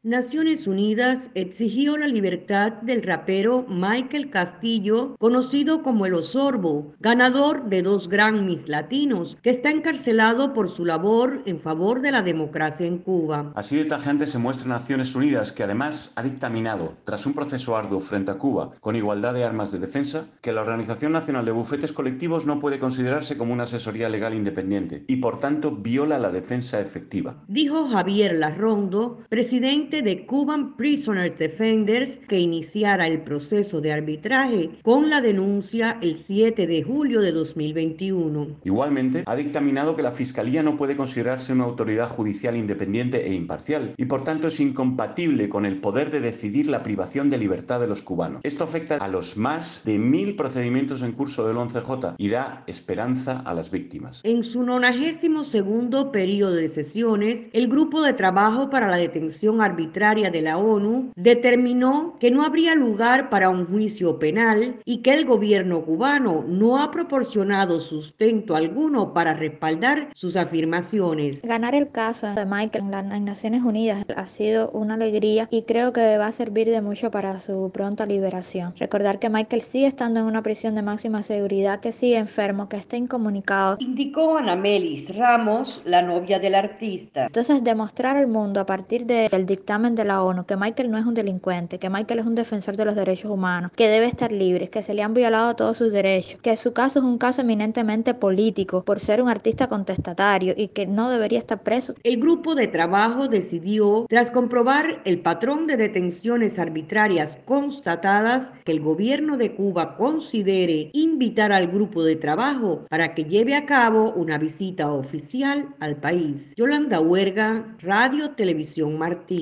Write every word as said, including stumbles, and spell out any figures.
Naciones Unidas exigió la libertad del rapero Michael Castillo, conocido como el Osorbo, ganador de dos Grammys latinos, que está encarcelado por su labor en favor de la democracia en Cuba. Así de tajante se muestra Naciones Unidas, que además ha dictaminado, tras un proceso arduo frente a Cuba con igualdad de armas de defensa, que la Organización Nacional de Bufetes Colectivos no puede considerarse como una asesoría legal independiente y, por tanto, viola la defensa efectiva. Dijo Javier Larrondo, presidente de Cuban Prisoners Defenders, que iniciara el proceso de arbitraje con la denuncia el siete de julio de dos mil veintiuno. Igualmente, ha dictaminado que la Fiscalía no puede considerarse una autoridad judicial independiente e imparcial y, por tanto, es incompatible con el poder de decidir la privación de libertad de los cubanos. Esto afecta a los más de mil procedimientos en curso del once J y da esperanza a las víctimas. En su nonagésimo segundo periodo de sesiones, el Grupo de Trabajo para la Detención Arbitraria de la ONU determinó que no habría lugar para un juicio penal y que el gobierno cubano no ha proporcionado sustento alguno para respaldar sus afirmaciones. Ganar el caso de Michael en las Naciones Unidas ha sido una alegría y creo que va a servir de mucho para su pronta liberación. Recordar que Michael sigue estando en una prisión de máxima seguridad, que sigue enfermo, que está incomunicado. Indicó Anamelis Ramos, la novia del artista. Entonces, demostrar al mundo a partir de, del dictamen de la ONU que Michael no es un delincuente, que Michael es un defensor de los derechos humanos, que debe estar libre, que se le han violado todos sus derechos, que su caso es un caso eminentemente político por ser un artista contestatario y que no debería estar preso. El grupo de trabajo decidió, tras comprobar el patrón de detenciones arbitrarias constatadas, que el gobierno de Cuba considere invitar al grupo de trabajo para que lleve a cabo una visita oficial al país. Yolanda Huerga, Radio Televisión Martí.